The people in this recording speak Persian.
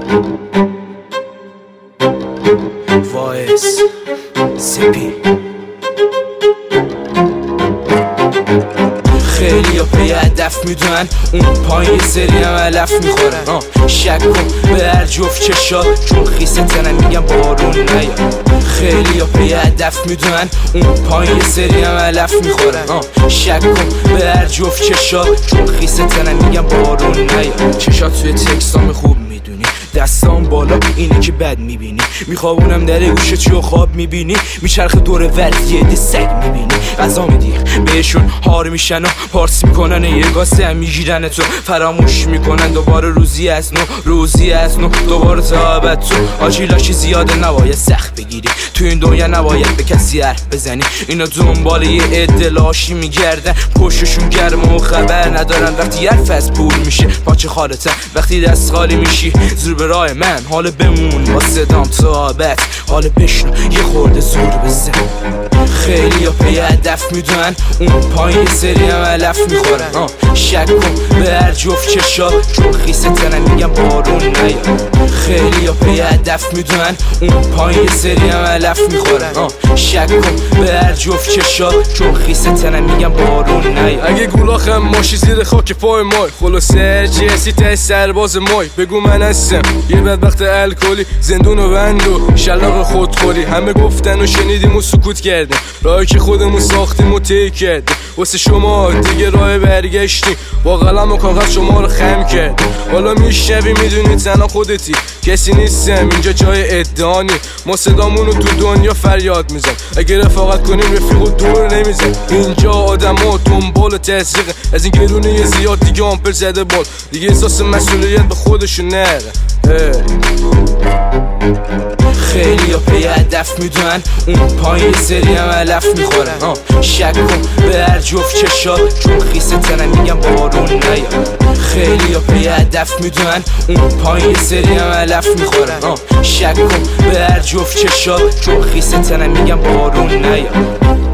وایس سپی خیلی ها پی هدف میدونن اون پایین سری هم علف میخورن شک کن به هر جفت چشات چون خیسه تنن میگم بارون نیاد خیلی ها پی هدف میدونن اون پایین سری هم علف میخورن شک کن به هر جفت چشات چون خیسه تنن میگم بارون نیاد چشات توی تکستام خوب میدونی دستام بالا اینه که بد میبینی میخوابونم در گوشه چی و خواب میبینی میچرخ دور ورد یه دی سگ میبینی غذا میدی بهشون هار میشن و پارس میکنن یه گاسه هم میگیرن تو فراموش میکنن دوباره روزی از نو دوباره تابت تو آجیلاشی زیاده نباید سخت بگیری تو این دنیا نباید به کسی حرف بزنی اینا دنبال یه ادلاشی میگردن پشتشون گرم و خبر ندارن وقتی حرف از پول میشه پاچه خالتن وقتی دست خالی میشی زور به راه من حال بمون با صدام تابت حال بشنو یه خورده زور بزن خیلی ها پی هدف میدونن اون پایین سری هم علف میخورن شک کن به هر جفت چشات چون خیسه تنن میگم بارون نیاد خیلی ها پی هدف میدونن اون پایین سری هم علف میخورن شک کن به هر جفت چشات چون خیسه تنن میگم بارون نیاد اگه گولاخم ماشی زیر خاک پای مای خلاصه جسی ته سرباز مای بگو من هستم یه بدبخت الکلی زندون و بند و شلاق خودخوری همه گفتن و شنیدیم و سکوت کردیم راهی که خودمون ساختیم و طی کردیم واسه شما دیگه راه برگشتیم با قلم و کاغذ شما رو خم کردیم حالا میشنوی میدونی تنها خودتی کسی نیستم اینجا جای ادعا نی ما صدامونو تو دنیا فریاد میزن اگه رفاقت کنیم رفیقو دور نمیزن اینجا آدما دنبال تحقیق از این گرونه زیاد دیگه آمپل زده بال دیگه احساس مسئولیت به خودشون نره خیلی ها پی هدف میدونن اون پایین سری هم علف میخورن شک کن به هر جفت چشات چون خیسه تنن میگم بارون نیاد خیلی ها پی هدف میدونن اون پایین سری هم علف میخورن شک کن به هر جفت چشات چون خیسه تنن میگم بارون نیاد